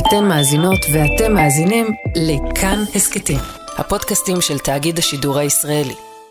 אתן מאזינות ואתם מאזינים לכאן הסקטים, הפודקאסטים של תאגיד השידור הישראלי.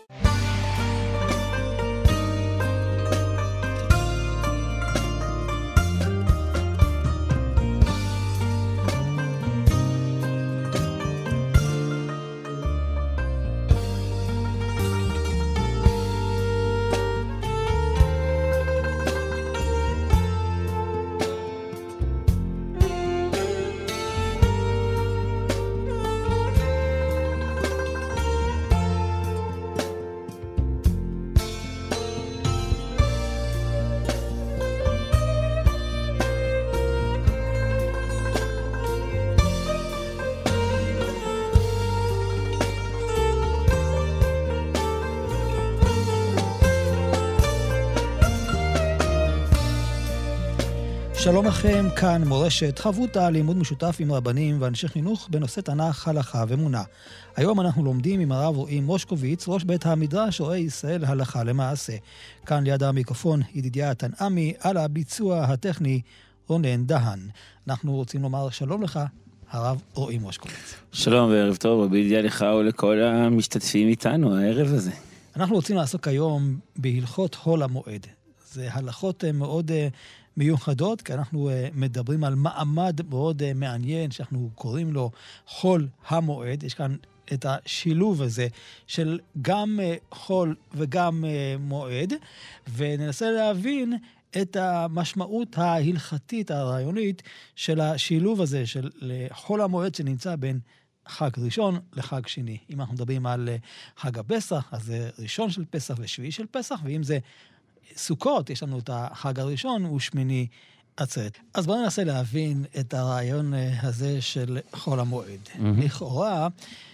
שלום לכם, כאן מורשת, חברותא לימוד משותף עם רבנים ואנשי חינוך בנושא תנ"ך, הלכה ואמונה. היום אנחנו לומדים עם הרב רועי מושקוביץ, ראש בית המדרש רואה ישראל הלכה למעשה. כאן ליד המיקרופון ידידיה תנעמי, על הביצוע הטכני רונן דהן. אנחנו רוצים לומר שלום לך, הרב רועי מושקוביץ. שלום וערב טוב, רבי ידידיה לך ולכל המשתתפים איתנו הערב הזה. אנחנו רוצים לעסוק היום בהלכות חול המועד. זה הלכות מאוד מיוחדות, כי אנחנו מדברים על מעמד מאוד מעניין, שאנחנו קוראים לו חול המועד. יש כאן את השילוב הזה של גם חול וגם מועד, וננסה להבין את המשמעות ההלכתית, הרעיונית, של השילוב הזה, של חול המועד שנמצא בין חג ראשון לחג שני. אם אנחנו מדברים על חג הפסח, אז זה ראשון של פסח ושביעי של פסח, ואם זה סוכות, יש לנו את החג הראשון ושמיני עצרת. אז בואו ננסה להבין את הרעיון הזה של חול המועד. לכאורה,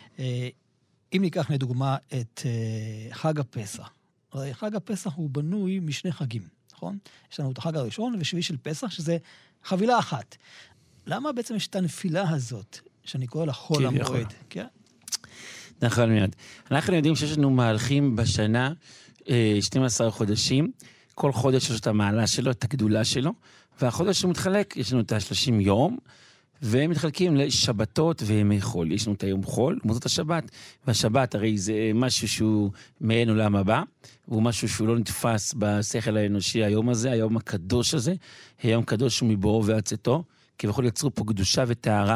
אם ניקח לדוגמה את חג הפסח, הרי חג הפסח הוא בנוי משני חגים, נכון? יש לנו את החג הראשון ושביעי של פסח, שזה חבילה אחת. למה בעצם יש את הנפילה הזאת, שאני קורא לה חול המועד? כן? נכון מיד. אנחנו יודעים שיש לנו מהלכים בשנה 12 חודשים, כל חודש יש את המעלה שלו, את הגדולה שלו, והחודש שהוא מתחלק, יש לנו את ה-30 יום, והם מתחלקים לשבתות וימי חול. יש לנו את היום חול, מוזות השבת, והשבת הרי זה משהו שהוא מעין עולם הבא, והוא משהו שהוא לא נתפס בשכל האנושי היום הזה, היום הקדוש הזה, היום קדוש הוא מבורו ועצתו, כי בכל יצרו פה קדושה וטהרה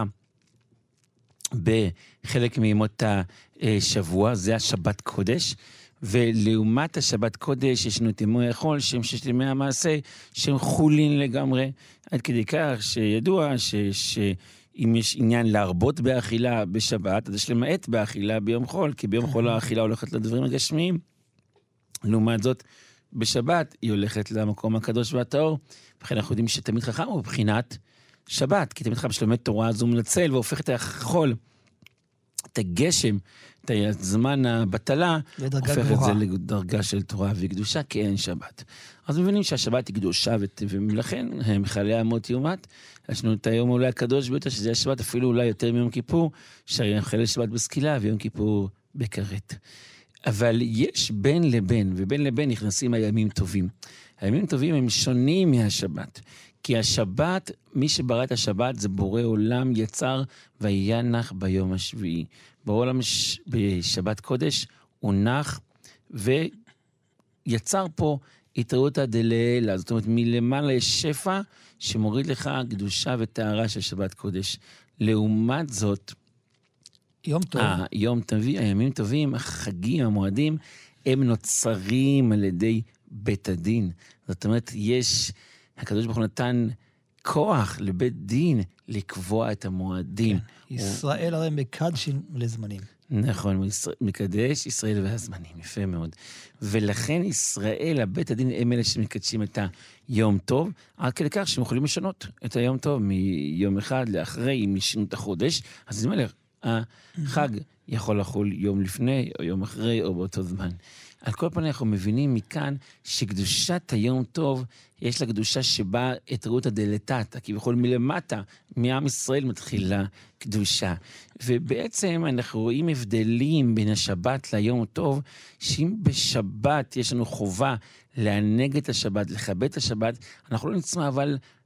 בחלק מימות השבוע, זה השבת קודש, ולעומת השבת קודש יש לנו את ימי החול שהם ששת ימי המעשה שהם חולין לגמרי, עד כדי כך שידוע שאם יש עניין להרבות באכילה בשבת, אז יש למעט באכילה ביום חול, כי ביום חול האכילה הולכת לדברים הגשמיים. לעומת זאת בשבת היא הולכת למקום הקדוש והטהור, וכן אנחנו יודעים שתמיד חכם הוא בבחינת שבת, כי תמיד חכם שלומד תורה אז הוא מנצל והופך את החול, את הגשם, את הזמן הבטלה, הופך את זה לדרגה של תורה וקדושה, כי אין שבת. אז מבינים שהשבת היא קדושה, ולכן מחללי אמות יומת, יש לנו את היום אולי הקדוש ביותר, שזה השבת אפילו אולי יותר מיום כיפור, שחלל שבת בסקילה ויום כיפור בכרת. אבל יש בין לבין, ובין לבין נכנסים הימים טובים. הימים טובים הם שונים מהשבת, כי השבת, מי שברא את השבת זה בורא עולם יצר וינח ביום השביעי. בעולם בשבת קודש הוא נח ויצר פה התרעותא דלעילא, זאת אומרת מלמעלה יש שפע שמוריד לך קדושה וטהרה של שבת קודש. לעומת זאת, יום טוב. הימים טובים, החגים, המועדים, הם נוצרים על ידי בית הדין. זאת אומרת, הקדוש ברוך הוא נתן כוח לבית דין לקבוע את המועדים. כן. ישראל הרי מקדשים לזמנים. נכון, מקדש ישראל והזמנים, יפה מאוד. ולכן ישראל, הבית הדין, הם אלה שמקדשים את היום טוב, עד כדי כך שהם יכולים לשנות את היום טוב מיום אחד לאחרי, אם ישנו את החודש. אז זאת אומרת, החג יכול לחול יום לפני או יום אחרי או באותו זמן. על כל פנים אנחנו מבינים מכאן שקדושת היום טוב יש לה קדושה שבה את ראות הדלתת, כי בכל מלמטה מעם ישראל מתחילה קדושה. ובעצם אנחנו רואים הבדלים בין השבת ליום טוב, שאם בשבת יש לנו חובה לענג את השבת, לכבד את השבת, אנחנו לא נצמא אבל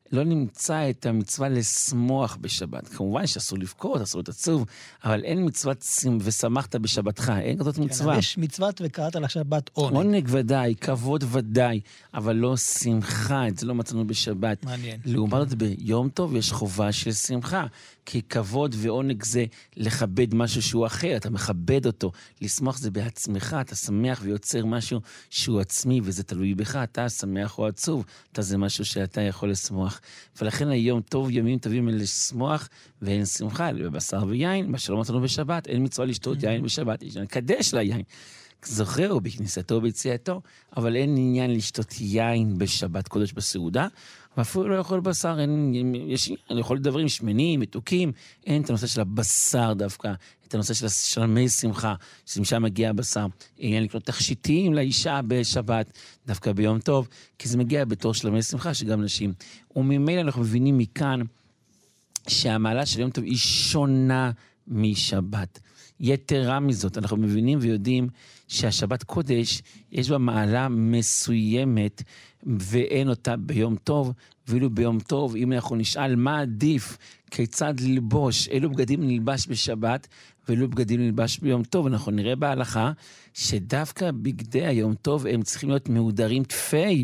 לא נמצא את המצווה לשמוח בשבת. כמובן שאסור לבכות, אסור לתעצוב, אבל אין מצוות ושמחת בשבתך, אין כזאת מצווה. יש מצוות וקראת לשבת עונג. עונג ודאי, כבוד ודאי, אבל לא שמחה, את זה לא מצאנו בשבת. מעניין. לעומת זאת, ביום טוב יש חובה של שמחה, כי כבוד ועונג זה לכבד משהו שהוא אחר, אתה מכבד אותו, לשמוח זה בעצמך, אתה שמח ויוצר משהו שהוא עצמי, וזה תלוי בך, אתה שמח או עצוב, אתה זה משהו שאתה יכול לשמוח. ולכן היום טוב, ימים טובים הם לשמוח, ואין שמחה, בבשר ויין, מה שלא מצאנו בשבת, אין מצווה לשתות יין בשבת, יש קדש ליין. זוכר בכניסתו ביציאתו, אבל אין עניין לשתות יין בשבת קודש בסעודה, ואפילו לא יכול בשר, יש יכול דברים שמנים, מתוקים, אין את הנושא של הבשר דווקא, את הנושא של שלמי שמחה, שמשם מגיע הבשר, עניין לקנות תכשיטים לאישה בשבת, דווקא ביום טוב, כי זה מגיע בתור שלמי שמחה שגם נשים. וממילא אנחנו מבינים מכאן שהמעלה של יום טוב היא שונה משבת. יתרה מזאת, אנחנו מבינים ויודעים שהשבת קודש יש בה מעלה מסוימת ואין אותה ביום טוב, ואילו ביום טוב, אם אנחנו נשאל מה עדיף, כיצד ללבוש, אילו בגדים נלבש בשבת ואילו בגדים נלבש ביום טוב, אנחנו נראה בהלכה שדווקא בגדי היום טוב הם צריכים להיות מהודרים תפי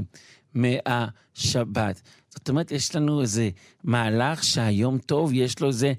מהשבת. זאת אומרת, יש לנו איזה מהלך שהיום טוב יש לו איזה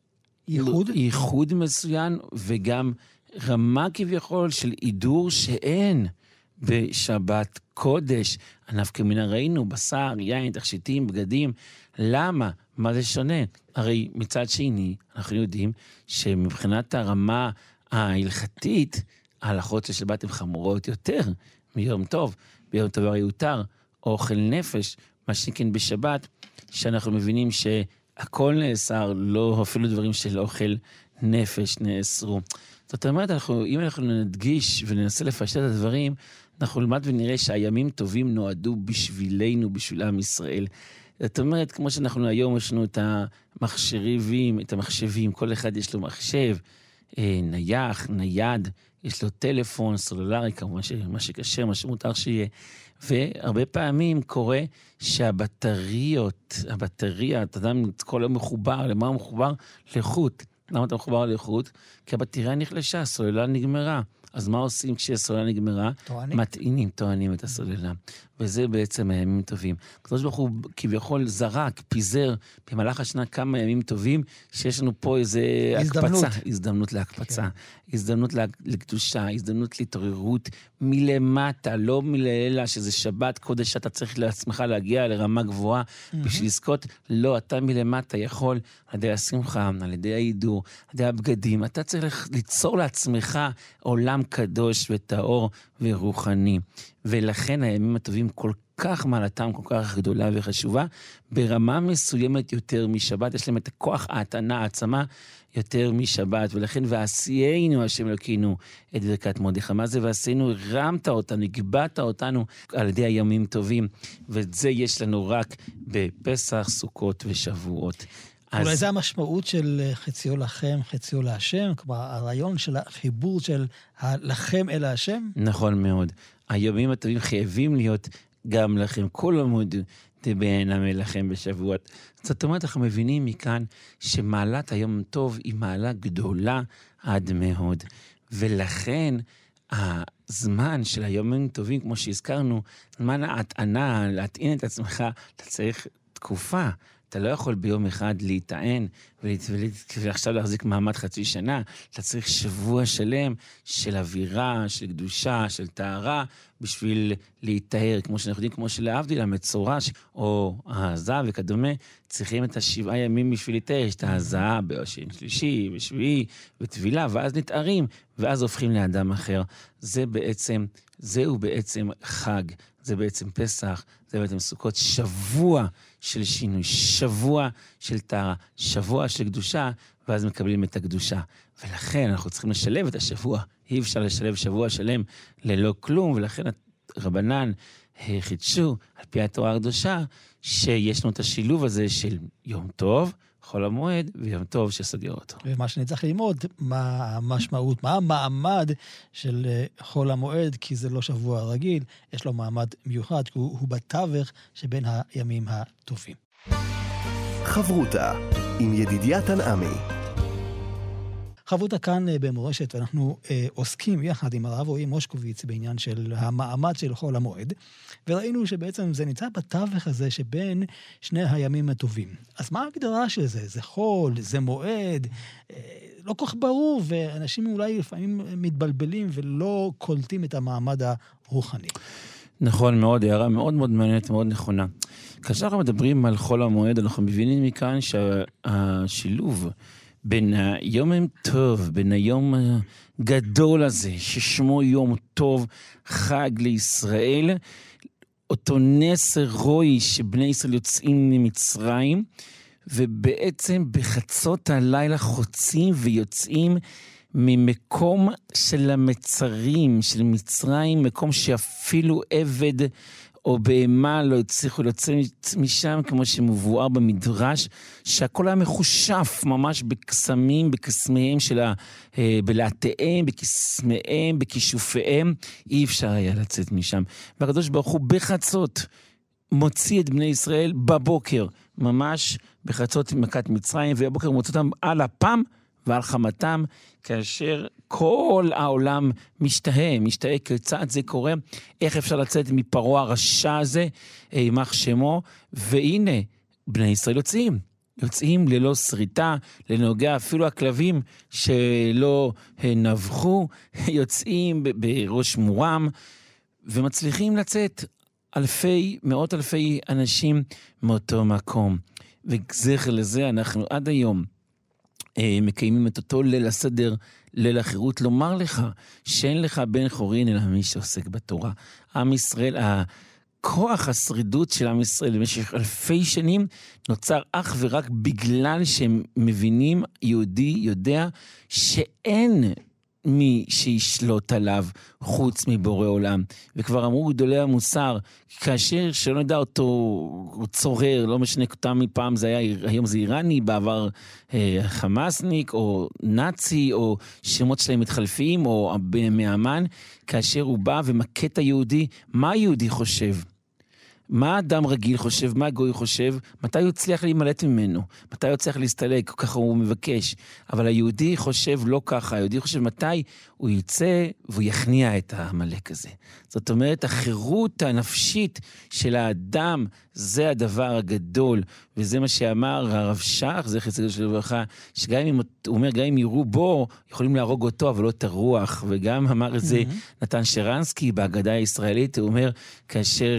ייחוד מסוים, וגם רמה כביכול של עידור שאין בשבת קודש. הנפקא מינה ראינו, בשר, יין, תכשיטים, בגדים. למה? מה זה שונה? הרי מצד שני, אנחנו יודעים שמבחינת הרמה ההלכתית, ההלכות של שבת הן חמורות יותר מיום טוב. ביום טוב הרי יותר אוכל נפש, מה שכן בשבת, שאנחנו מבינים הכל נאסר, לא אפילו דברים של אוכל נפש נאסרו. זאת אומרת, אם אנחנו נדגיש וננסה לפשט את הדברים, אנחנו נלמד ונראה שהימים טובים נועדו בשבילנו, בשביל עם ישראל. זאת אומרת, כמו שאנחנו היום יש לנו את המחשבים, כל אחד יש לו מחשב, נייח, נייד, יש לו טלפון, סלולרי, כמובן מה שקשר, מה שמותר שיהיה. והרבה פעמים קורה שהבטריה, אתה יודע, כל היום מחובר, למה הוא מחובר? לחוט. למה אתה מחובר לחוט? כי הבטריה נחלשה, הסוללה נגמרה. אז מה עושים כשהסוללה נגמרה? טוענים את הסוללה. וזה בעצם הימים טובים. הקדוש ברוך הוא כביכול זרק, פיזר במהלך השנה כמה ימים טובים, שיש לנו פה איזה הזדמנות להקפצה, הזדמנות לקדושה, הזדמנות להתעוררות מלמטה, לא מלעילה שזה שבת קודש, אתה צריך לעצמך להגיע לרמה גבוהה בשביל לזכות, לא, אתה מלמטה יכול על ידי השמחה, על ידי העידור, על ידי הבגדים, אתה צריך ליצור לעצמך עולם קדוש וטהור ורוחני. ולכן הימים הטובים כל כך מעלתם, כל כך גדולה וחשובה, ברמה מסוימת יותר משבת, יש להם את הכוח העצמה יותר משבת, ולכן ועשיינו השם אלוקינו את ברכת מרדכי. מה זה ועשיינו? הרמת אותנו, הגבעת אותנו על ידי הימים טובים, ואת זה יש לנו רק בפסח, סוכות ושבועות. אולי זה המשמעות של חציו לכם, חציו להשם, כלומר הרעיון של החיבור של לכם אל השם? נכון מאוד. הימים הטובים חייבים להיות גם לכם, כל עמוד תבענם לכם בשבועות. זאת אומרת, אנחנו מבינים מכאן שמעלת היום טוב היא מעלה גדולה עד מאוד. ולכן הזמן של הימים טובים, כמו שהזכרנו, זמן ההטענה, להטעין את עצמך, אתה צריך תקופה. אתה לא יכול ביום אחד להיטען ועכשיו להחזיק מעמד חצי שנה. אתה צריך שבוע שלם של אווירה, של קדושה, של טהרה, בשביל להיטהר, כמו שאנחנו יודעים, כמו שלהבדיל, המצורע או הזהב וכדומה, צריכים את 7 ימים בשביל להיטהר. יש את הזהב ביום שלישי, בשביעי, וטבילה, ואז נתארים, ואז הופכים לאדם אחר. זהו בעצם חג, זה בעצם פסח, זה בעצם סוכות, שבוע של שינוי, שבוע של טהרה, שבוע של קדושה, ואז מקבלים את הקדושה. ולכן אנחנו צריכים לשלב את השבוע. אי אפשר לשלב שבוע שלם ללא כלום, ולכן רבנן חידשו על פי התורה הקדושה, שיש לנו את השילוב הזה של יום טוב, חול המועד, ויום טוב שסוגר אותו. ומה שנצטרך ללמוד, מה המשמעות, מה המעמד של חול המועד, כי זה לא שבוע רגיל, יש לו מעמד מיוחד, כי הוא בתווך שבין הימים הטובים. חברותה עם ידידיה תנעמי. חברותה כאן במורשת, ואנחנו עוסקים יחד עם הרב רועי מושקוביץ בעניין של המעמד של חול המועד, וראינו שבעצם זה נמצא בתווך הזה שבין שני הימים הטובים. אז מה ההגדרה של זה? זה חול, זה מועד, לא כל כך ברור, ואנשים אולי לפעמים מתבלבלים ולא קולטים את המעמד הרוחני. נכון מאוד, הערה מאוד מאוד מעניינת, מאוד נכונה. כאשר אנחנו מדברים על חול המועד, אנחנו מבינים מכאן שהשילוב בין היום טוב, בין היום הגדול הזה, ששמו יום טוב, חג לישראל, אותו נס רוי שבני ישראל יוצאים ממצרים, ובעצם בחצות הלילה חוצים ויוצאים ממקום של המצרים, של מצרים, מקום שאפילו עבד או בהמה לא הצליחו לצאת משם, כמו שמבואר במדרש, שהכל היה מחושף ממש בקסמים, בקסמיהם בלעתיהם, בקסמיהם, בכישופיהם, אי אפשר היה לצאת משם. והקדוש ברוך הוא בחצות מוציא את בני ישראל בבוקר, ממש בחצות מכת מצרים, ובבוקר מוציא אותם על אפם ועל חמתם, כאשר כל העולם משתהה כיצד זה קורה, איך אפשר לצאת מפרעה הרשע הזה, יימח שמו, והנה, בני ישראל יוצאים ללא שריטה, לנוגע, אפילו הכלבים שלא נבחו, יוצאים בראש מורם, ומצליחים לצאת מאות אלפי אנשים מאותו מקום. וזכר לזה אנחנו עד היום מקיימים את אותו ליל הסדר, ליל החירות, לומר לך שאין לך בן חורין אלא מי שעוסק בתורה. עם ישראל, הכוח השרידות של עם ישראל במשך אלפי שנים נוצר אך ורק בגלל שהם מבינים, יהודי יודע שאין מי שישלוט עליו חוץ מבורא עולם. וכבר אמרו גדולי המוסר, כאשר שלא נדע אותו צורר, לא משנה כתם מפעם, היום זה איראני, בעבר חמאסניק או נאצי, או שמות שלהם מתחלפים, או מאמן, כאשר הוא בא ומכה את היהודי, מה היהודי חושב? מה אדם רגיל חושב, מה גוי חושב, מתי הוא יצליח להימלט ממנו, מתי הוא יצליח להסתלק, ככה הוא מבקש. אבל היהודי חושב לא ככה, היהודי חושב מתי הוא יצא והוא יכניע את המלאק הזה. זאת אומרת, החירות הנפשית של האדם, זה הדבר הגדול, וזה מה שאמר הרב שך, זה חסד של ברכה, שגם אם, הוא אומר, גם אם יראו בו, יכולים להרוג אותו, אבל לא את הרוח, וגם אמר את זה נתן שרנסקי, בהגדה הישראלית, הוא אומר, כאשר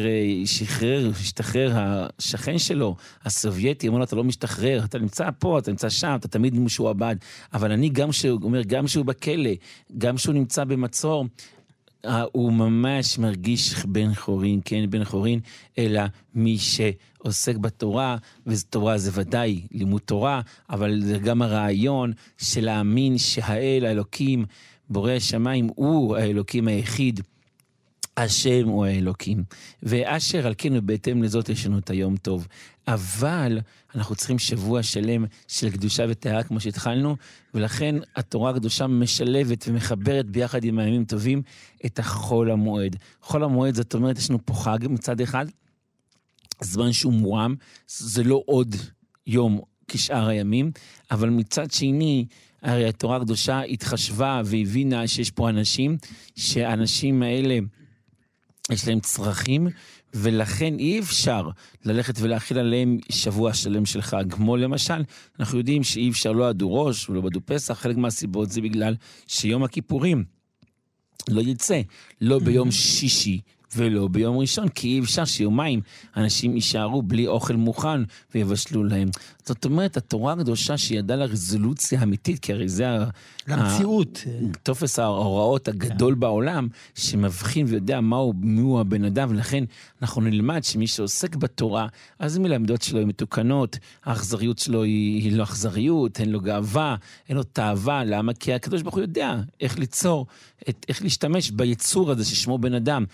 השתחרר השכן שלו, הסובייטי, אומר לו, אתה לא משתחרר, אתה נמצא פה, אתה נמצא שם, אתה תמיד משועבד, אבל אני גם שהוא בכלא, גם שהוא נמצא במצור, הוא ממש מרגיש בן חורין, כן, בן חורין, אלא מי שעוסק בתורה, ותורה זה ודאי לימוד תורה, אבל זה גם הרעיון של להאמין שהאל, האלוקים, בורא השמיים, הוא האלוקים היחיד, השם הוא האלוקים. ואשר על כן ובהתאם לזאת יש לנו את היום טוב. אבל אנחנו צריכים שבוע שלם של קדושה וטהרה כמו שהתחלנו, ולכן התורה הקדושה משלבת ומחברת ביחד עם הימים טובים את החול המועד. חול המועד זאת אומרת, יש לנו פה חג מצד אחד, זמן שהוא מועם, זה לא עוד יום כשאר הימים, אבל מצד שני, הרי התורה הקדושה התחשבה והבינה שיש פה אנשים, שהאנשים האלה יש להם צרכים, ולכן אי אפשר ללכת ולהכיל עליהם שבוע שלם של חג. כמו למשל, אנחנו יודעים שאי אפשר לא עדו ראש ולא בדו פסח, חלק מהסיבות זה בגלל שיום הכיפורים לא יצא, לא ביום שישי ולא ביום ראשון, כי אי אפשר שיומיים אנשים יישארו בלי אוכל מוכן ויבשלו להם. זאת אומרת, התורה הקדושה שידעה לרזולוציה האמיתית, כי הרי זה למציאות. תופס ההוראות הגדול בעולם, שמבחין ויודע מיהו הבן אדם, ולכן אנחנו נלמד שמי שעוסק בתורה, אז מלמדות שלו הן מתוקנות, האכזריות שלו היא לא אכזריות, אין לו גאווה, אין לו תאווה, למה? כי הקדוש ברוך הוא יודע איך ליצור, איך להשתמש ביצור הזה ששמו בן אדם. כל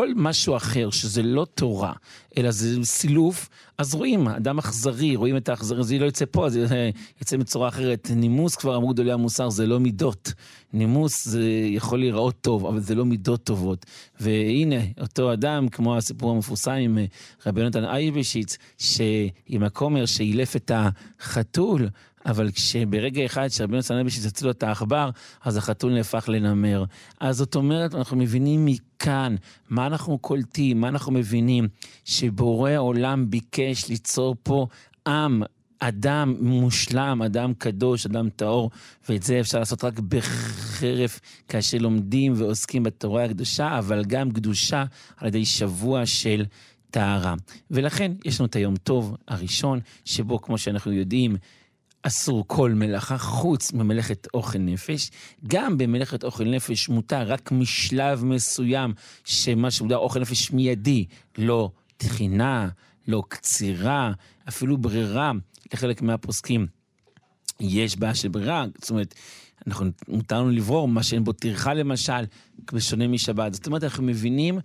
כל משהו אחר, שזה לא תורה, אלא זה סילוף, אז רואים, אדם אכזרי, רואים את האכזרי, זה לא יוצא פה, זה יוצא בצורה אחרת. נימוס, כבר אמרו גדולי המוסר, זה לא מידות. נימוס זה יכול להיראות טוב, אבל זה לא מידות טובות. והנה, אותו אדם, כמו הסיפור המפורסם עם רבי יונתן אייבשיץ, עם הכומר שאילף את החתול, אבל כשברגע אחד שרבי יונתן אייבשיץ הציל לו את העכבר, אז החתול נהפך לנמר. אז זאת אומרת, אנחנו מבינים מכאן, מה אנחנו קולטים, מה אנחנו מבינים, שבורא העולם ביקש ליצור פה עם, אדם מושלם, אדם קדוש, אדם טהור, ואת זה אפשר לעשות רק בחרף, כאשר לומדים ועוסקים בתורה הקדושה, אבל גם קדושה על ידי שבוע של טהרה. ולכן יש לנו את היום טוב הראשון, שבו כמו שאנחנו יודעים, אסור כל מלאכה חוץ ממלאכת אוכל נפש. גם במלאכת אוכל נפש מותר רק משלב מסוים, שמה שמוגדר אוכל נפש מיידי, לא תחינה, לא קצירה, אפילו ברירה. לחלק מהפוסקים יש בעיה של ברירה, זאת אומרת, מותר לנו לברור מה שאין בו טרחה למשל, בשונה משבת. זאת אומרת, אנחנו מבינים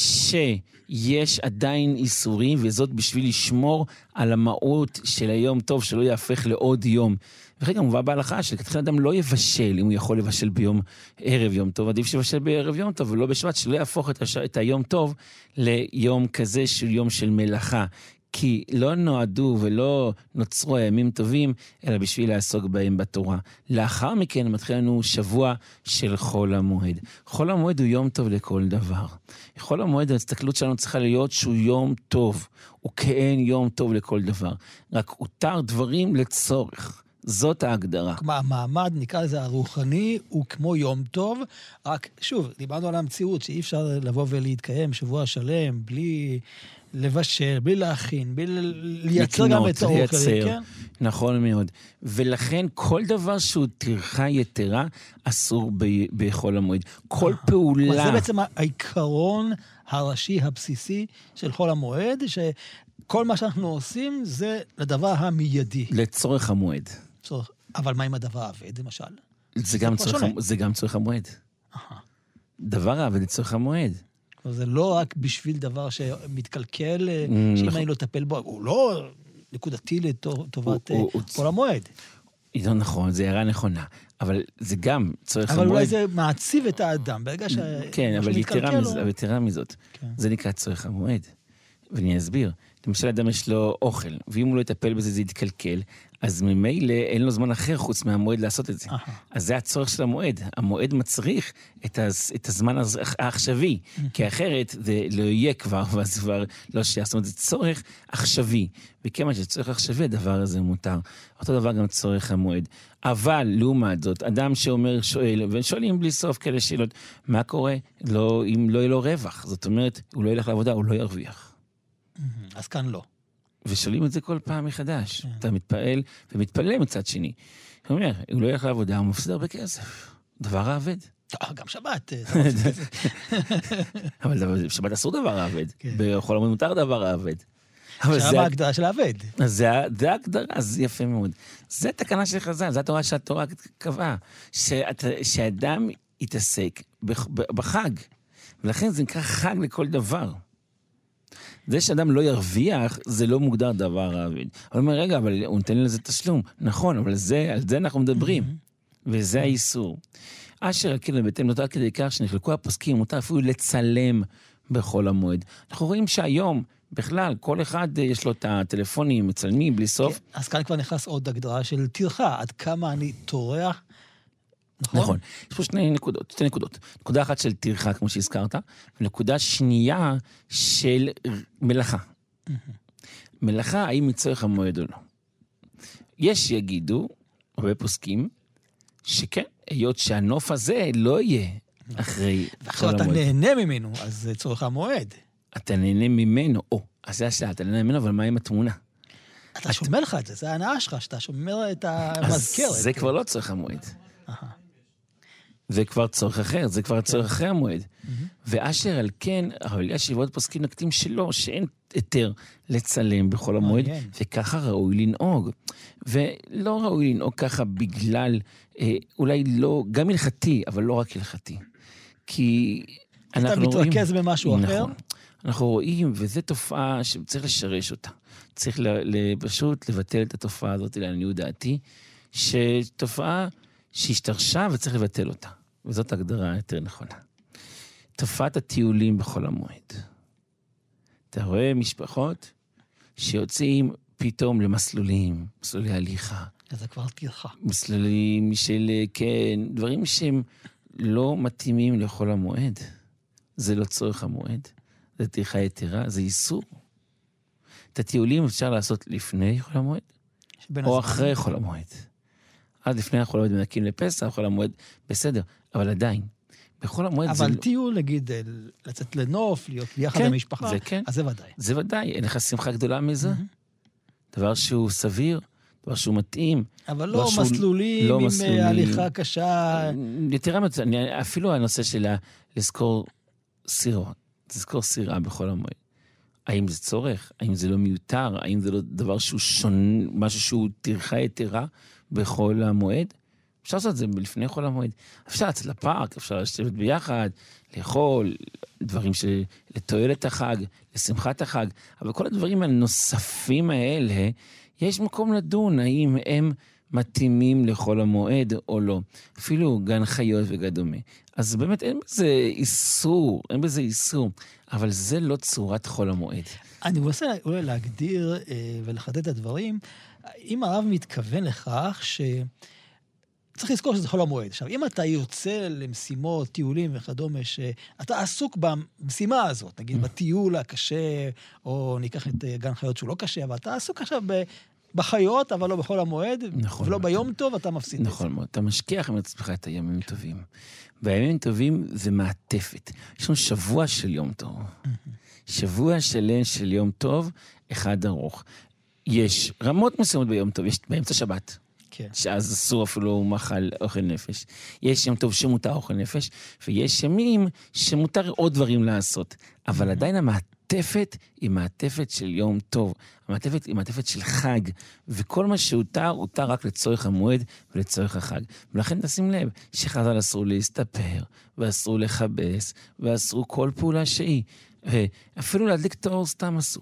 שיש עדיין איסורים, וזאת בשביל לשמור על המהות של היום טוב, שלא יהפך לעוד יום. וכן גם מובא בהלכה שכתחילה אדם לא יבשל, אם הוא יכול לבשל ביום ערב יום טוב, עדיף שיבשל בערב יום טוב, ולא בשבת, שלא יהפוך את היום טוב ליום כזה של יום של מלאכה. כי לא נועדו ולא נוצרו הימים טובים, אלא בשביל לעסוק בהם בתורה. לאחר מכן מתחיל לנו שבוע של חול המועד. חול המועד הוא יום טוב לכל דבר. חול המועד, ההסתכלות שלנו צריכה להיות שהוא יום טוב. הוא כאין יום טוב לכל דבר. רק הותר דברים לצורך. זאת ההגדרה. כלומר, המעמד, נקרא לזה הרוחני, הוא כמו יום טוב, רק שוב, דיברנו על המציאות, שאי אפשר לבוא ולהתקיים שבוע שלם, בלי לבשל, בלי להכין, בלי לייצר גם את האוכל. כן? נכון מאוד. ולכן כל דבר שהוא טרחה יתרה, אסור בחול המועד. כל פעולה... זה בעצם העיקרון הראשי, הבסיסי של חול המועד, שכל מה שאנחנו עושים זה לדבר המיידי. לצורך המועד. אבל מה עם הדבר העבד, למשל? זה גם צורך המועד. דבר העבד לצורך המועד. זה לא רק בשביל דבר שמתקלקל, שאם אני לא טפל בו, הוא לא נקודתי לטובת כל המועד. לא נכון, זה הערה נכונה. אבל זה גם צורך המועד. אבל אולי זה מעציב את האדם, ברגע שהוא מתקלקל. כן, אבל יתרה מזאת. זה נקרא צורך המועד. ואני אסביר. למשל, אדם יש לו אוכל, ואם הוא לא יטפל בזה, זה יתקלקל, אז ממילא אין לו זמן אחר חוץ מהמועד לעשות את זה. אז זה הצורך של המועד. המועד מצריך את הזמן העכשווי, כי אחרת זה לא יהיה כבר, ואז כבר לא שיהיה. זאת אומרת, זה צורך עכשווי. וכמה שצורך עכשווי, הדבר הזה מותר. אותו דבר גם צורך המועד. אבל, לעומת זאת, אדם שאומר, שואל, ושואלים בלי סוף כאלה שאלות, מה קורה? אם לא יהיה לו רווח. זאת אומרת, הוא לא ילך לעבודה, הוא לא ירוויח. אז כאן לא. ושואלים את זה כל פעם מחדש. אתה מתפעל ומתפלל מצד שני. הוא אומר, הוא לא ילך לעבודה, הוא מפסיד הרבה כסף. דבר העבד. גם שבת. אבל שבת אסור דבר העבד. בכל המועד מותר דבר העבד. שם ההגדרה של העבד. זה ההגדרה, אז יפה מאוד. זה תקנה של חז"ל, זו התורה שהתורה קבעה. שאדם יתעסק בחג. ולכן זה נקרא חג לכל דבר. זה שאדם לא ירוויח, זה לא מוגדר דבר העבד. אבל הוא אומר, רגע, אבל הוא נותן לזה תשלום. נכון, אבל על זה אנחנו מדברים. וזה האיסור. אשר הכיר בהתאם נותר כדי כך שנחלקו הפוסקים, מותר אפילו לצלם בכל המועד. אנחנו רואים שהיום, בכלל, כל אחד יש לו את הטלפונים, מצלמים, בלי סוף. אז כאן כבר נכנס עוד הגדרה של טרחה, עד כמה אני טורח. נכון. יש פה שתי נקודות. נקודה אחת של טרחה, כמו שהזכרת, ונקודה שנייה של מלאכה. מלאכה, האם מצורך המועד או לא. יש יגידו, הרבה פוסקים, שכן, היות שהנוף הזה לא יהיה אחרי ועכשיו אתה נהנה ממנו, אז זה צורך המועד. אתה נהנה ממנו, אז זה השאלה, אתה נהנה ממנו, אבל מה עם התמונה? אתה שומר לך את זה, זה ההנאה שלך, שאתה שומר את המזכרת. זה כבר לא צורך המועד. זה כבר צורך אחר, זה כבר צורך אחרי המועד. ואשר על כן, אבל יש שבועות פוסקים נקטים שלו, שאין יותר לצלם בכל המועד, וככה ראוי לנהוג. ולא ראוי לנהוג ככה בגלל, אולי לא, גם הלכתי, אבל לא רק הלכתי. כי אתה מתרכז במשהו אחר? נכון. אנחנו רואים, וזו תופעה שצריך לשרש אותה. צריך פשוט לבטל את התופעה הזאת, לעניות דעתי, שתופעה שהשתרשה וצריך לבטל אותה. וזאת הגדרה יותר נכונה. תופעת הטיולים בחול המועד. אתה רואה משפחות שיוצאים פתאום למסלולים, מסלולי הליכה. זה כבר טרחה. מסלולים של, כן, דברים שהם לא מתאימים לחול המועד. זה לא צורך המועד. זה טרחה יתרה, זה איסור. את הטיולים אפשר לעשות לפני חול המועד, או אחרי חול המועד. עד לפני חול המועד מנקים לפסח, חול המועד בסדר, אבל עדיין. בחול המועד אבל טיול, נגיד, לצאת לנוף, להיות ביחד למשפחה, אז זה ודאי. זה ודאי, אין לך שמחה גדולה מזה. דבר שהוא סביר, דבר שהוא מתאים. אבל לא מסלולים עם הליכה קשה. יתרה, אפילו הנושא של לזכור סירות, לזכור סירה בחול המועד. האם זה צורך? האם זה לא מיותר? האם זה לא דבר שהוא שונה, משהו שהוא טרחה יתרה בחול המועד? אפשר לעשות את זה לפני חול המועד. אפשר לצאת לפארק, אפשר לשבת ביחד, לאכול, דברים לתועלת החג, לשמחת החג, אבל כל הדברים הנוספים האלה, יש מקום לדון האם הם מתאימים לחול המועד או לא. אפילו גן חיות וגדומה. אז באמת אין בזה איסור, אבל זה לא צורת חול המועד. אני רוצה אולי להגדיר ולחדד את הדברים, אם הרב מתכוון לכך צריך לזכור שזה חול המועד. עכשיו, אם אתה יוצא למשימות, טיולים וכדומה, שאתה עסוק במשימה הזאת, נגיד בטיול הקשה, או ניקח את גן חיות שהוא לא קשה, אבל אתה עסוק עכשיו בחיות, אבל לא בחול המועד, נכון, ולא ביום טוב, אתה מפסיד. נכון מאוד, אתה משכיח עם עצמך את הימים טובים. והימים טובים זה מעטפת. יש לנו שבוע של יום טוב. שבוע שלם של יום טוב, אחד ארוך. יש רמות מסוימות ביום טוב, יש באמצע שבת. כן. שאז אסור אפילו מאכל אוכל נפש. יש יום טוב שמותר אוכל נפש, ויש ימים שמותר עוד דברים לעשות. אבל עדיין המעטפת היא מעטפת של יום טוב. המעטפת היא מעטפת של חג, וכל מה שהותר, הותר רק לצורך המועד ולצורך החג. ולכן תשים לב שחז"ל אסור להסתפר, ואסור לחבס, ואסור כל פעולה שהיא. ואפילו להדליק את האור סתם אסור.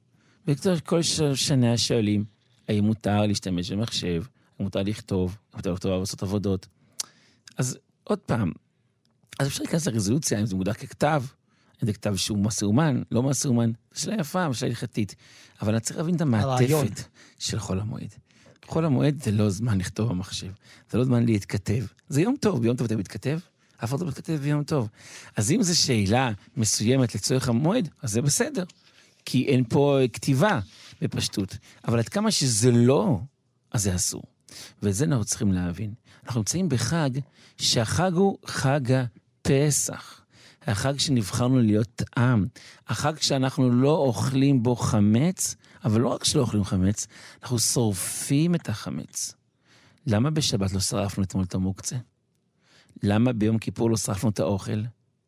וכל שנה שואלים, האם מותר להשתמש במחשב, האם מותר לכתוב, האם מותר לעשות עבודות. אז עוד פעם, אז אפשר להיכנס לרזולוציה, אם זה מוגדר ככתב, אם זה כתב שהוא מסאומן, לא מסאומן, שאלה יפה, שאלה הלכתית. אבל אני צריך להבין את המעטפת של חול המועד. חול המועד זה לא זמן לכתוב במחשב, זה לא זמן להתכתב. זה יום טוב, ביום טוב אתה מתכתב, אף אחד לא מתכתב ביום טוב. אז אם זו שאלה מסוימת לצורך המועד, אז זה בסדר. כי אין פה כתיבה בפשטות. אבל עד כמה שזה לא, אז זה אסור. ואת זה אנחנו צריכים להבין. אנחנו נמצאים בחג, שהחג הוא חג הפסח. החג שנבחרנו להיות עם. החג שאנחנו לא אוכלים בו חמץ, אבל לא רק שלא אוכלים חמץ, אנחנו שורפים את החמץ. למה בשבת לא שרפנו אתמול את המוקצה? למה ביום כיפור לא שרפנו את האוכל?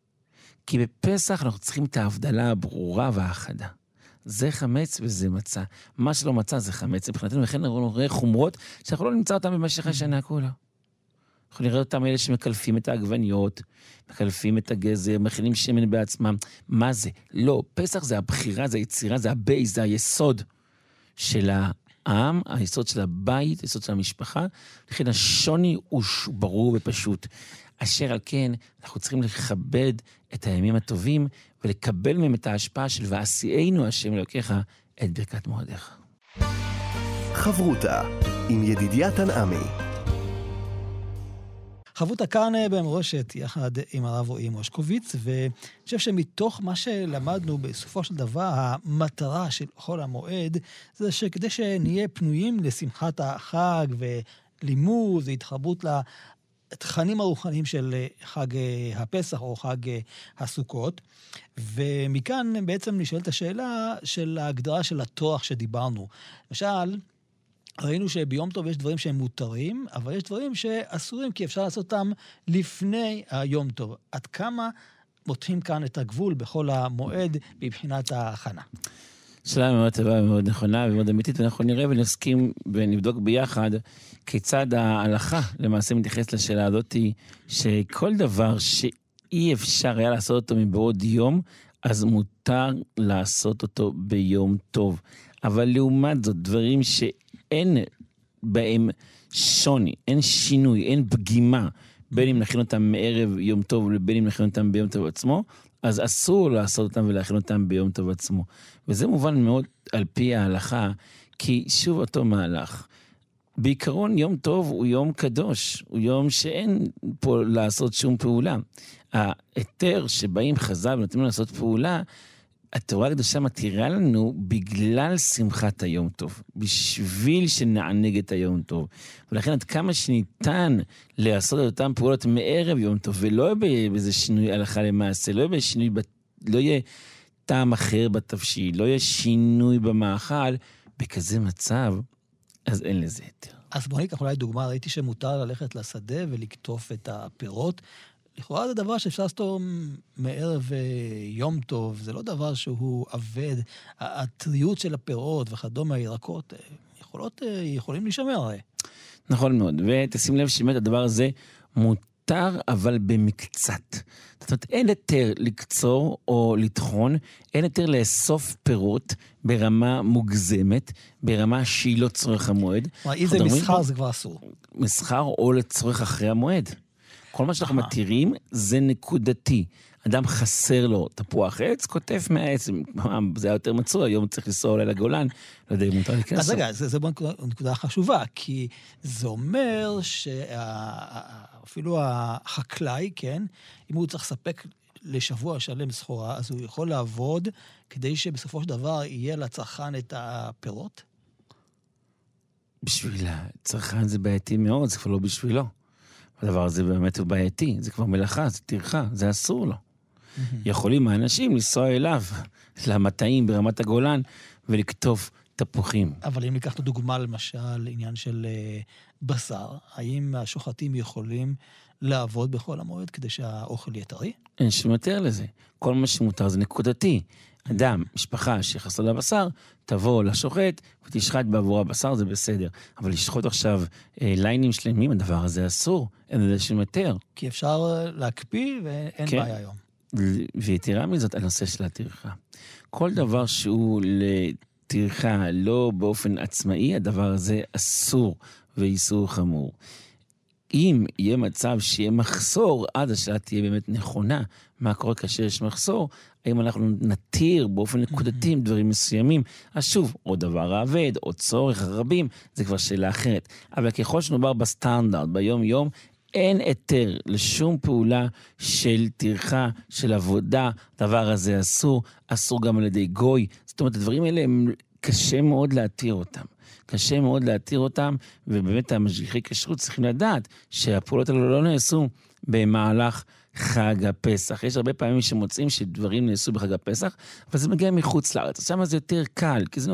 כי בפסח אנחנו צריכים את ההבדלה הברורה והאחדה. זה חמץ וזה מצה. מה שלא מצה זה חמץ. מבחינתנו, לכן אנחנו נראה חומרות שאנחנו לא נמצא אותם במשך השנה כולה. אנחנו נראה אותם אלה שמקלפים את העגבניות, מקלפים את הגזר, מכינים שמן בעצמם. מה זה? לא, פסח זה הבחירה, זה היצירה, זה הבייס, זה היסוד של העם, היסוד של הבית, היסוד של המשפחה. לכן השוני הוא ברור ופשוט. אשר על כן, אנחנו צריכים לכבד את הימים הטובים, ולקבל מהם את ההשפעה של ועשיינו השם אלוקיך את ברכת מועדיך. חברותה עם ידידיה תנעמי. חברותה כאן במורשת יחד עם הרב רועי מושקוביץ, ואני חושב שמתוך מה שלמדנו בסופו של דבר, המטרה של חול המועד, זה שכדי שנהיה פנויים לשמחת החג ולימוד והתחברות התכנים הרוחניים של חג הפסח או חג הסוכות, ומכאן בעצם נשאלת השאלה של ההגדרה של התואר שדיברנו. למשל, ראינו שביום טוב יש דברים שהם מותרים, אבל יש דברים שאסורים כי אפשר לעשות אותם לפני היום טוב. עד כמה מותחים כאן את הגבול בכל המועד מבחינת ההכנה? שאלה מאוד טובה ומאוד נכונה ומאוד אמיתית, ואנחנו נראה ונסכים ונבדוק ביחד כיצד ההלכה למעשה מתייחס לשאלה הזאת, שכל דבר אי אפשר היה לעשות אותו מבעוד יום, אז מותר לעשות אותו ביום טוב. אבל לעומת זאת, דברים שאין בהם שוני, אין שינוי, אין פגימה, בין אם נכין אותם מערב יום טוב, לבין אם נכין אותם ביום טוב עצמו, אז אסור לעשות אותם ולהכין אותם ביום טוב עצמו. וזה מובן מאוד על פי ההלכה, כי שוב אותו מהלך. בעיקרון יום טוב הוא יום קדוש, הוא יום שאין פה לעשות שום פעולה. היתר שבאים חז"ל ונותנים לנו לעשות פעולה, התורה הקדושה מתירה לנו בגלל שמחת היום טוב, בשביל שנענג את היום טוב. ולכן עד כמה שניתן לעשות את אותם פעולות מערב יום טוב, ולא יהיה באיזה שינוי הלכה למעשה, לא יהיה שינוי, לא יהיה טעם אחר בתבשיל, לא יהיה שינוי במאכל, בכזה מצב, אז אין לזה היתר. אז בוא ניקח אולי דוגמה, ראיתי שמותר ללכת לשדה ולקטוף את הפירות, לכאורה זה דבר שאפשר לעשות מערב יום טוב, זה לא דבר שהוא עבד, הטריות של הפירות וכדומה, הירקות, יכולים להישמר הרי. נכון מאוד, ותשים לב שבאמת הדבר הזה מותר, אבל במקצת. זאת אומרת, אין יותר לקצור או לטחון, אין יותר לאסוף פירות ברמה מוגזמת, ברמה שהיא לא צורך המועד. אם זה מסחר זה כבר אסור. מסחר או לצורך אחרי המועד. כל מה שאנחנו מתירים זה נקודתי. אדם חסר לו תפוח עץ, כותף מהעץ, זה היה יותר מצוי, היום צריך לנסוע אולי לגולן, לא יודע אם מותר להיכנס. אז רגע, זה נקודה חשובה, כי זה אומר שאפילו החקלאי, כן, אם הוא צריך לספק לשבוע שלם סחורה, אז הוא יכול לעבוד כדי שבסופו של דבר יהיה לצרכן את הפירות? בשביל הצרכן זה בעייתי מאוד, זה כבר לא בשבילו. הדבר הזה באמת הוא בעייתי, זה כבר מלאכה, זה טרחה, זה אסור לו. יכולים האנשים לנסוע אליו, למטעים ברמת הגולן, ולכתוב תפוחים. אבל אם ניקח את הדוגמה למשל, עניין של בשר, האם השוחטים יכולים לעבוד בכל המועד כדי שהאוכל יהיה טרי? אין שום יותר לזה. כל מה שמותר זה נקודתי. אדם, משפחה שחסר לבשר, תבוא לשוחט ותשחט בעבור הבשר, זה בסדר. אבל לשחוט עכשיו ליינים שלמים, הדבר הזה אסור. אין לזה שום יותר. כי אפשר להקפיא ואין כן. בעיה היום. ויתירה מזאת, הנושא של הטרחה. כל דבר שהוא לטרחה לא באופן עצמאי, הדבר הזה אסור ואיסור חמור. אם יהיה מצב שיהיה מחסור, עד השאלה תהיה באמת נכונה, מה קורה כאשר יש מחסור, האם אנחנו נתיר באופן נקודתי דברים מסוימים, אז שוב, או דבר העבד, או צורך רבים, זה כבר שאלה אחרת. אבל ככל שנובר בסטנדרט, ביום יום, אין היתר לשום פעולה של טרחה, של עבודה, דבר הזה אסור, אסור גם על ידי גוי. זאת אומרת, הדברים האלה הם קשה מאוד להתיר אותם. קשה מאוד להתיר אותם, ובאמת המשגיחי כשרות צריכים לדעת שהפעולות האלה לא נעשו במהלך חג הפסח. יש הרבה פעמים שמוצאים שדברים נעשו בחג הפסח, אבל זה מגיע מחוץ לארץ. אז שם זה יותר קל, כי זה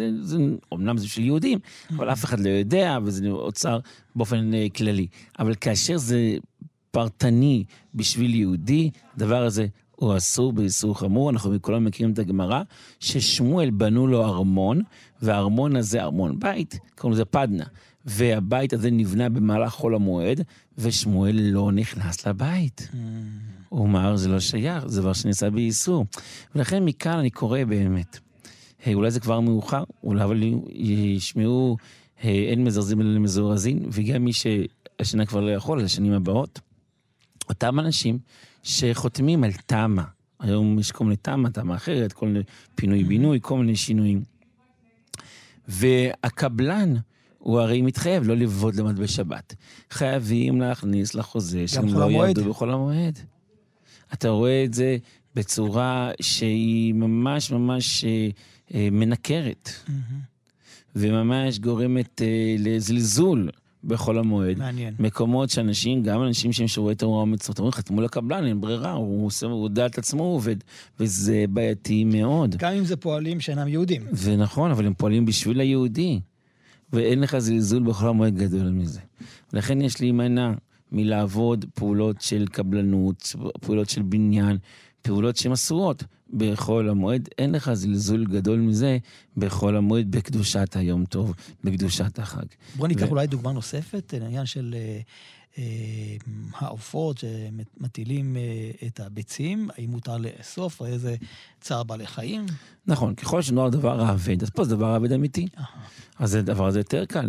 אומנם זה של יהודים, אבל אף אחד לא יודע, וזה אוצר באופן כללי. אבל כאשר זה פרטני בשביל יהודי, הדבר הזה הוא אסור באיסור חמור. אנחנו מכולם מכירים את הגמרא, ששמואל בנו לו ארמון, והארמון הזה ארמון בית, קוראים לזה פדנה. והבית הזה נבנה במהלך חול המועד, ושמואל לא נכנס לבית. הוא אמר, זה לא שייך, זה דבר שנעשה באיסור. ולכן מכאן אני קורא באמת, אולי זה כבר מאוחר, אולי אבל ישמעו, אין מזרזים אלא למזורזין, וגם מי שהשנה כבר לא יכול, לשנים הבאות, אותם אנשים שחותמים על תמה, היום יש כל מיני תמה אחרת, כל מיני פינוי-בינוי, כל מיני שינויים. והקבלן, הוא הרי מתחייב לא לבוד למד בשבת. חייבים להכניס לחוזה שהם לא יעבדו בכל המועד. אתה רואה את זה בצורה שהיא ממש ממש מנקרת. וממש גורמת לזלזול בכל המועד. מעניין. מקומות שאנשים, גם אנשים שהם שרואים את תורה ומצוות, אומרים, חתמו לקבלן, אין ברירה, הוא יודע את עצמו עובד, וזה בעייתי מאוד. גם אם זה פועלים שאינם יהודים. ונכון, אבל הם פועלים בשביל היהודי. ואין לך זלזול בכל המועד גדול מזה. ולכן יש להימנע מלעבוד פעולות של קבלנות, פעולות של בניין, פעולות שהן אסורות בכל המועד. אין לך זלזול גדול מזה בכל המועד, בקדושת היום טוב, בקדושת החג. בוא ניקח אולי דוגמה נוספת, לעניין של העופות שמטילים את הביצים, האם מותר לאסוף, או איזה צער בעלי חיים? נכון, ככל שנוער דבר העבד, אז פה זה דבר העבד אמיתי. אז הדבר הזה יותר קל.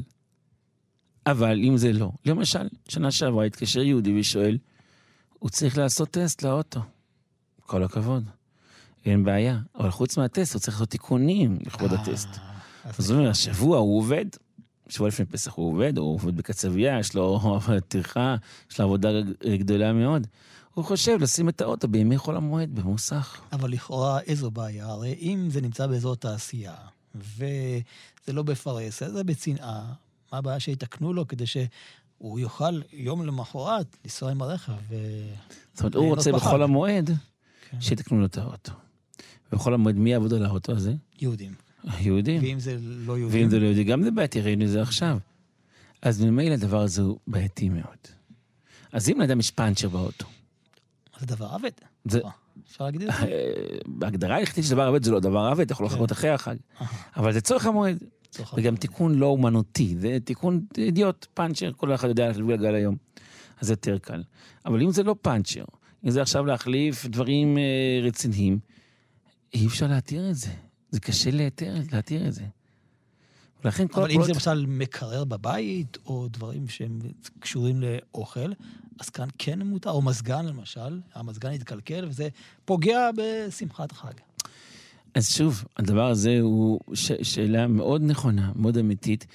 אבל אם זה לא, למשל, שנה שעברה התקשר יהודי ושואל, הוא צריך לעשות טסט לאוטו. כל הכבוד. אין בעיה. אבל חוץ מהטסט, הוא צריך לעשות תיקונים לכבוד הטסט. אז הוא אומר, השבוע הוא עובד, שבוע לפני פסח הוא עובד, הוא עובד בקצביה, יש לו טרחה, יש לו עבודה גדולה מאוד. הוא חושב לשים את האוטו בימי חול המועד במוסך. אבל לכאורה איזו בעיה, הרי אם זה נמצא באזור תעשייה, וזה לא בפרס, זה בצנעה, מה הבעיה שיתקנו לו כדי שהוא יוכל יום למחרת לנסוע עם הרכב? זאת אומרת, הוא רוצה בכל המועד שיתקנו לו את האוטו. ובכל המועד מי יעבוד על האוטו הזה? יהודים. יהודים. ואם זה לא יהודים? ואם זה לא יהודי, גם זה בעייתי, ראינו את זה עכשיו. אז ממילא הדבר הזה הוא בעייתי מאוד. אז אם לאדם יש פאנצ'ר באוטו. זה דבר עבד. זה... אפשר להגיד את זה? בהגדרה הלכתית שדבר עבד זה לא דבר עבד, אתה יכול לחכות אחרי החג. אבל זה צורך המועד. וגם תיקון לא אומנותי, זה תיקון אידיוט, פאנצ'ר, כל אחד יודע להחליף גלגל היום. אז זה יותר קל. אבל אם זה לא פאנצ'ר, אם זה עכשיו להחליף דברים רציניים, אי אפשר להתיר את זה. זה קשה להתיר את זה. אבל אם זה למשל מקרר בבית, או דברים שהם קשורים לאוכל, אז כאן כן מותר, או מזגן למשל, המזגן יתקלקל, וזה פוגע בשמחת החג. אז שוב, הדבר הזה הוא שאלה מאוד נכונה, מאוד אמיתית,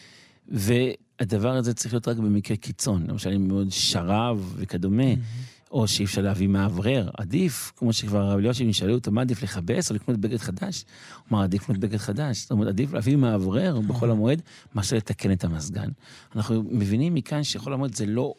והדבר הזה צריך להיות רק במקרה קיצון, למשל אם מאוד שרב וכדומה, או שאי אפשר להביא מאוורר, עדיף, כמו שכבר הרב אלישיב נשאלו אותו, מה עדיף לחבס או לקנות בגד חדש? הוא אמר, עדיף לקנות בגד חדש, זאת אומרת, עדיף להביא מאוורר בכל המועד, מאשר לתקן את המזגן. אנחנו מבינים מכאן שכל המועד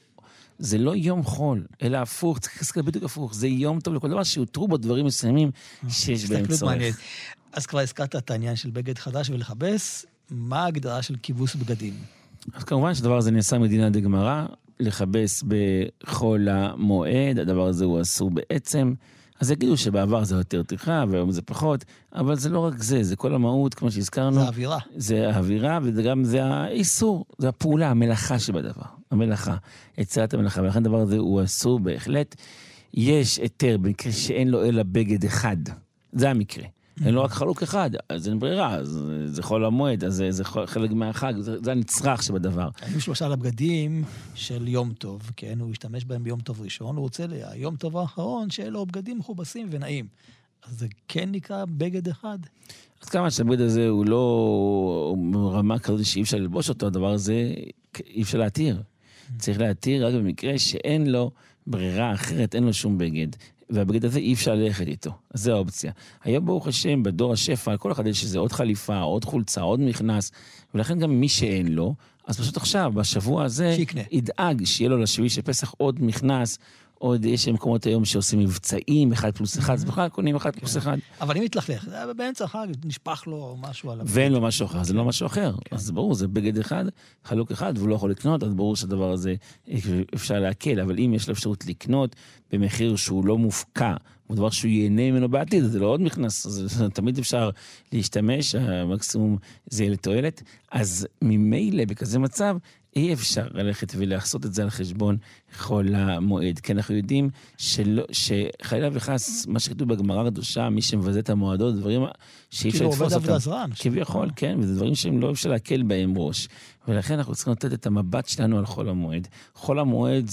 זה לא יום חול, אלא הפוך, צריך לזכר בדיוק הפוך, זה יום טוב לכל דבר שיותרו בו דברים מסוימים שיש בהם צורך. אז כבר הזכרת את העניין של בגד חדש ולחבס, מה ההגדרה של כיבוס בגדים? אז כמובן שהדבר הזה נעשה מדינה דגמרא, לחבס בחול המועד, הדבר הזה הוא אסור בעצם, אז יגידו שבעבר זה יותר טרחה, והיום זה פחות, אבל זה לא רק זה, זה כל המהות, כמו שהזכרנו. זה האווירה. זה האווירה, וגם זה האיסור, זה הפעולה, המלאכה שבדבר, המלאכה, יצירת המלאכה, ולכן הדבר הזה הוא אסור בהחלט. יש היתר במקרה שאין לו אלא בגד אחד, זה המקרה. אין לו רק חלוק אחד, אז אין ברירה, אז זה חול המועד, אז זה חלק מהחג, זה הנצרך שבדבר. היו שלושה לבגדים של יום טוב, כן, הוא השתמש בהם ביום טוב ראשון, הוא רוצה ליום טוב האחרון, שיהיה לו בגדים מכובסים ונעים. אז זה כן נקרא בגד אחד. אז כמה שהבגד הזה הוא לא רמה כזאת שאי אפשר ללבוש אותו, הדבר הזה אי אפשר להתיר. צריך להתיר רק במקרה שאין לו ברירה אחרת, אין לו שום בגד. והבגד הזה אי אפשר ללכת איתו. אז זו האופציה. היום ברוך השם, בדור השפע, כל אחד יש שזה עוד חליפה, עוד חולצה, עוד מכנס, ולכן גם מי שאין לו, אז פשוט עכשיו, בשבוע הזה, ידאג שיהיה לו לשביעי של פסח עוד מכנס, עוד יש מקומות היום שעושים מבצעים, 1+1, אז בכלל קונים 1+1. אבל אם יתלכלך, באמצע החג נשפך לו משהו על הבגד. ואין לו משהו אחר, זה לא משהו אחר. אז ברור, זה בגד אחד, חלוק אחד, והוא לא יכול לקנות, אז ברור שהדבר הזה אפשר להקל, אבל אם יש לו אפשרות לקנות במחיר שהוא לא מופקע, הוא דבר שהוא ייהנה ממנו בעתיד, זה לא עוד מכנס, אז תמיד אפשר להשתמש, המקסימום זה יהיה לתועלת, אז ממילא בכזה מצב, אי אפשר ללכת ולעשות את זה על חשבון חול המועד. כי אנחנו יודעים שחלילה וחס, מה שכתוב בגמרא הקדושה, מי שמבזה את המועדות, דברים שאי אפשר לתפוס אותם. כביכול, כן, וזה דברים שהם לא אפשר להקל בהם ראש. ולכן אנחנו צריכים לתת את המבט שלנו על חול המועד. חול המועד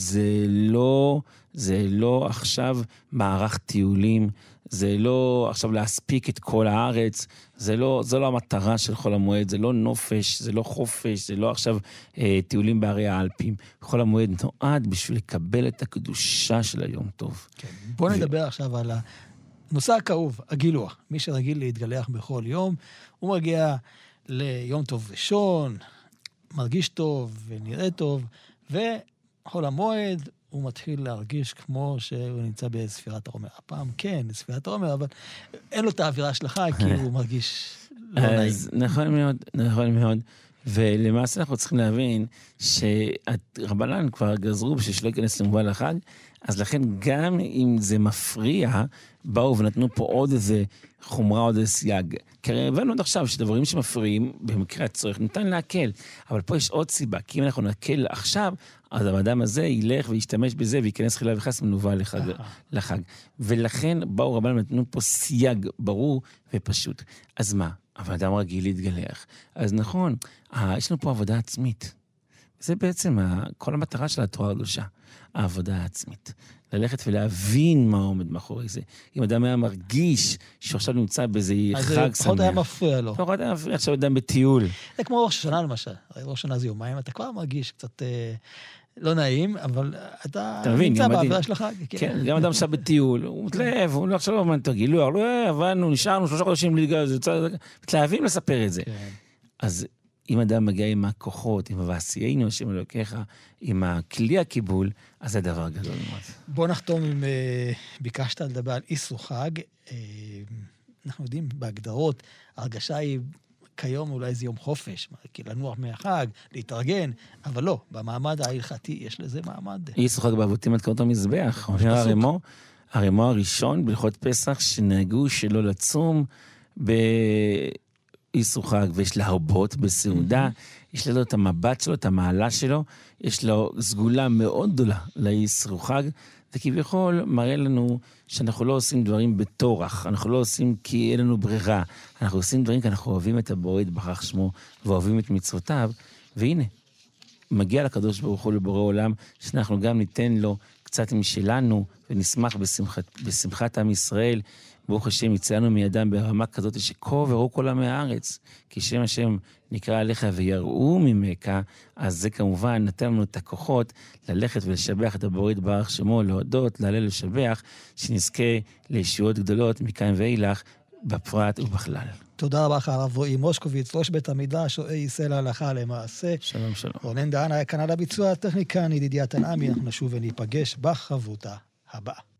זה לא עכשיו מערך טיולים, זה לא עכשיו להספיק את כל הארץ, זה לא המטרה של חול המועד, זה לא נופש, זה לא חופש, זה לא עכשיו טיולים בערי האלפים. חול המועד נועד בשביל לקבל את הקדושה של היום טוב. כן. בוא נדבר עכשיו על הנושא הכאוב, הגילוח. מי שרגיל להתגלח בכל יום, הוא מגיע ליום טוב ראשון, מרגיש טוב ונראה טוב, וחול המועד הוא מתחיל להרגיש כמו שהוא נמצא בספירת העומר. הפעם כן, ספירת העומר, אבל אין לו את האווירה שלך, כי הוא מרגיש לא נעים. נכון מאוד. ולמעשה אנחנו צריכים להבין שרבנן כבר גזרו בשביל שלא ייכנס למובן לחג, אז לכן גם אם זה מפריע, באו ונתנו פה עוד איזה חומרה, עוד איזה סייג. כי הבנו עד עכשיו שדברים שמפריעים, במקרה הצורך, ניתן להקל. אבל פה יש עוד סיבה, כי אם אנחנו נקל עכשיו, אז האדם הזה ילך וישתמש בזה, וייכנס חילה וחס מנוול לחג. ולכן באו רבן ונתנו פה סייג ברור ופשוט. אז מה? אבל אדם רגיל להתגלח. אז נכון, יש לנו פה עבודה עצמית. זה בעצם כל המטרה של התורה הקדושה, העבודה העצמית. ללכת ולהבין מה עומד מאחורי זה. אם אדם היה מרגיש שעכשיו נמצא באיזה חג שמח. אז פחות היה מפריע לו. פחות היה מפריע, עכשיו אדם בטיול. זה כמו ראש השנה למשל. ראש השנה זה יומיים, אתה כבר מרגיש קצת לא נעים, אבל אתה נמצא בעבודה של החג. כן, גם אדם עכשיו בטיול, הוא מתלהב, הוא לא עכשיו לא אומר, תרגילו, לא הבנו, נשארנו 3 חודשים להתגלל, מתלהבים לספר את זה. אז אם אדם מגיע עם הכוחות, עם ועשיינו, השם אלוקיך, עם הכלי הקיבול, אז זה דבר גדול מאוד. בוא נחתום אם ביקשת לדבר על איסור חג. אנחנו יודעים בהגדרות, ההרגשה היא כיום אולי זה יום חופש, כי לנוח מהחג, להתארגן, אבל לא, במעמד ההלכתי יש לזה מעמד. איסור חג באבותים עד קרות המזבח. הרמו הראשון בהלכות פסח שנהגו שלא לצום איסור חג, ויש להרבות בסעודה, יש לו את המבט שלו, את המעלה שלו, יש לו סגולה מאוד גדולה לאיסור חג, וכביכול מראה לנו שאנחנו לא עושים דברים בתורח, אנחנו לא עושים כי אין לנו ברירה, אנחנו עושים דברים כי אנחנו אוהבים את הבורא יתברך שמו, ואוהבים את מצוותיו, והנה, מגיע לקדוש ברוך הוא לבורא עולם, שאנחנו גם ניתן לו קצת משלנו, ונשמח בשמחת עם ישראל, ברוך השם יצא לנו מידם ברמה כזאת שכה וראו כל עמי הארץ, כי שם השם נקרא עליך ויראו ממך, אז זה כמובן נתן לנו את הכוחות ללכת ולשבח את הבורא יתברך שמו, להודות, להלל לשבח, שנזכה לישועות גדולות מכאן ואילך, בפרט ובכלל. תודה רבה לך הרב רועי מושקוביץ, ראש בית המדרש, רואה ישראל הלכה למעשה. שלום שלום. רונן דהן היה כאן על הביצוע הטכניקה, ידידיה תנעמי, אנחנו נשוב וניפגש בחברותה הבאה.